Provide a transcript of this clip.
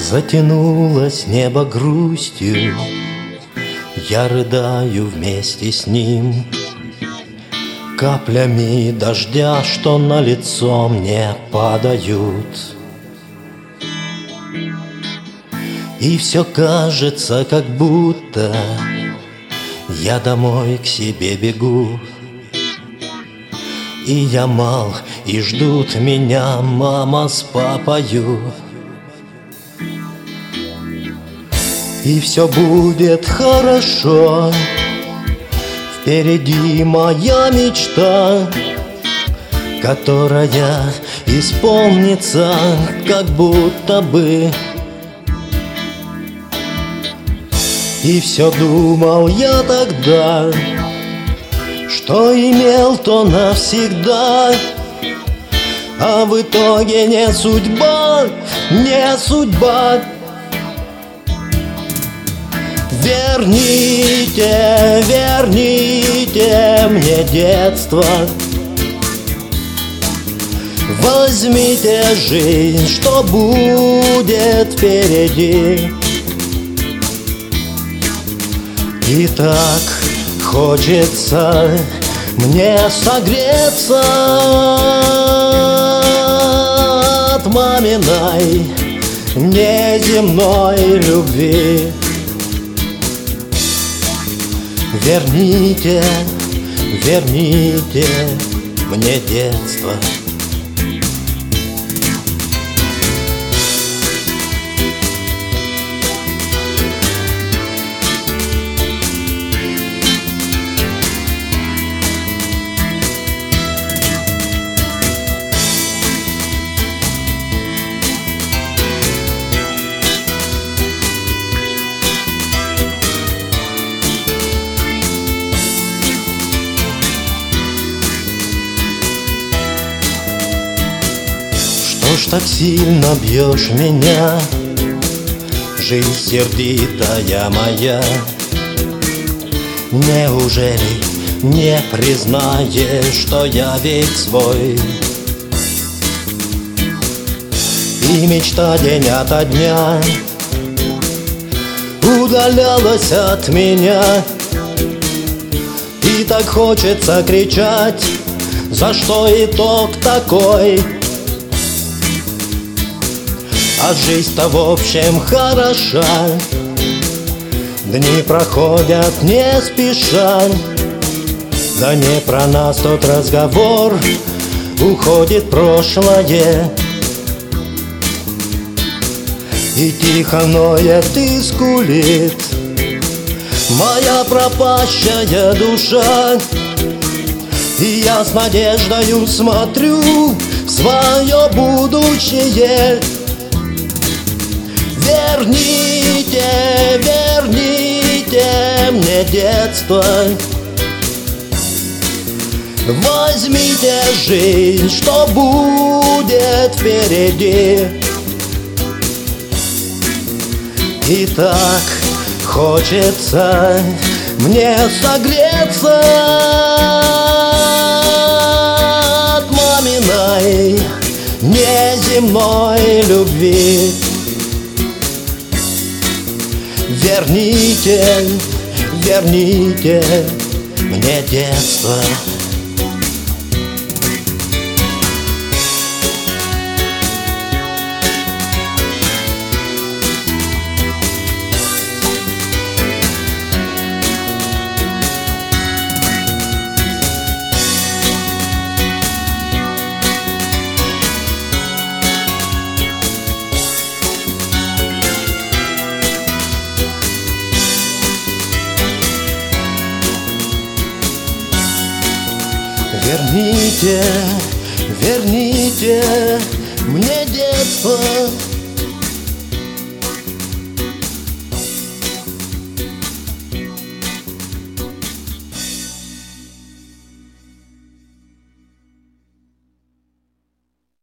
Затянулось небо грустью, я рыдаю вместе с ним. Каплями дождя, что на лицо мне падают. И все кажется, как будто я домой к себе бегу. И я мал, и ждут меня мама с папою. И все будет хорошо, впереди моя мечта, которая исполнится как будто бы. И все думал я тогда, что имел, то навсегда, а в итоге не судьба, не судьба. Верните, верните мне детство, возьмите жизнь, что будет впереди. И так хочется мне согреться от маминой неземной любви. Верните, верните мне детство. Что ж так сильно бьешь меня, жизнь сердитая моя? Неужели не признаешь, что я ведь свой? И мечта день ото дня удалялась от меня. И так хочется кричать, за что итог такой? А жизнь-то в общем хороша, дни проходят не спеша. Да не про нас тот разговор, уходит прошлое. И тихо ноет и скулит моя пропащая душа. И я с надеждою смотрю в свое будущее. Верните, верните мне детство, возьмите жизнь, что будет впереди. И так хочется мне согреться от маминой неземной любви. Верните, верните мне детство. Верните, верните мне детство.